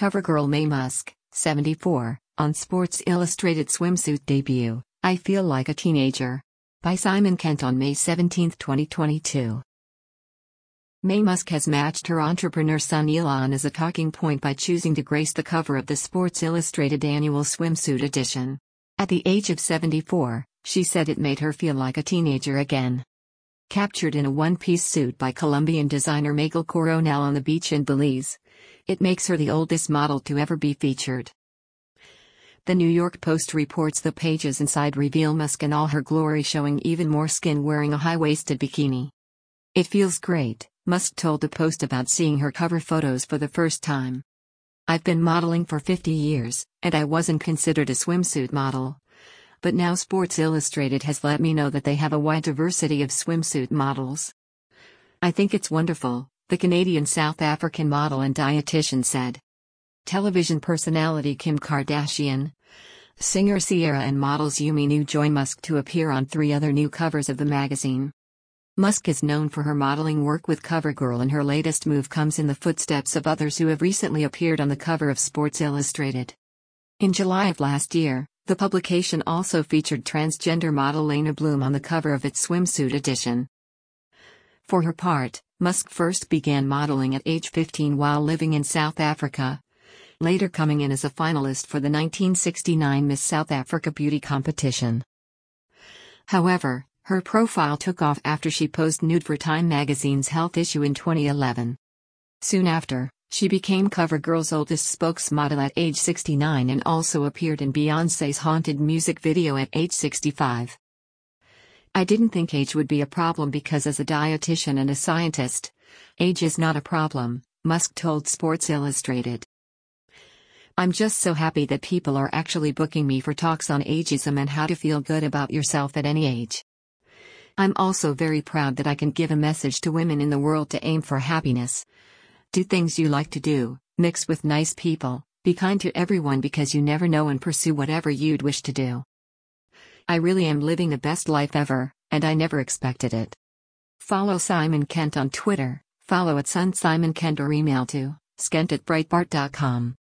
CoverGirl Mae Musk, 74, on Sports Illustrated swimsuit debut, I Feel Like a Teenager. By Simon Kent on May 17, 2022. Mae Musk has matched her entrepreneur son Elon as a talking point by choosing to grace the cover of the Sports Illustrated annual swimsuit edition. At the age of 74, she said it made her feel like a teenager again. Captured in a one-piece suit by Colombian designer Miguel Coronel on the beach in Belize, it makes her the oldest model to ever be featured. The New York Post reports the pages inside reveal Musk in all her glory, showing even more skin wearing a high-waisted bikini. "It feels great," Musk told the Post about seeing her cover photos for the first time. "I've been modeling for 50 years, and I wasn't considered a swimsuit model. But now Sports Illustrated has let me know that they have a wide diversity of swimsuit models. I think it's wonderful," the Canadian-South African model and dietitian said. Television personality Kim Kardashian, singer Ciara and models Yumi Nu join Musk to appear on 3 other new covers of the magazine. Musk is known for her modeling work with CoverGirl, and her latest move comes in the footsteps of others who have recently appeared on the cover of Sports Illustrated. In July of last year, the publication also featured transgender model Lena Bloom on the cover of its swimsuit edition. For her part, Musk first began modeling at age 15 while living in South Africa, later coming in as a finalist for the 1969 Miss South Africa Beauty competition. However, her profile took off after she posed nude for Time magazine's health issue in 2011. Soon after, she became CoverGirl's oldest spokesmodel at age 69 and also appeared in Beyoncé's Haunted music video at age 65. "I didn't think age would be a problem because as a dietitian and a scientist, age is not a problem," Musk told Sports Illustrated. "I'm just so happy that people are actually booking me for talks on ageism and how to feel good about yourself at any age. I'm also very proud that I can give a message to women in the world to aim for happiness. Do things you like to do, mix with nice people, be kind to everyone because you never know, and pursue whatever you'd wish to do. I really am living the best life ever, and I never expected it." Follow Simon Kent on Twitter, follow @SunSimonKent or email to skent@breitbart.com.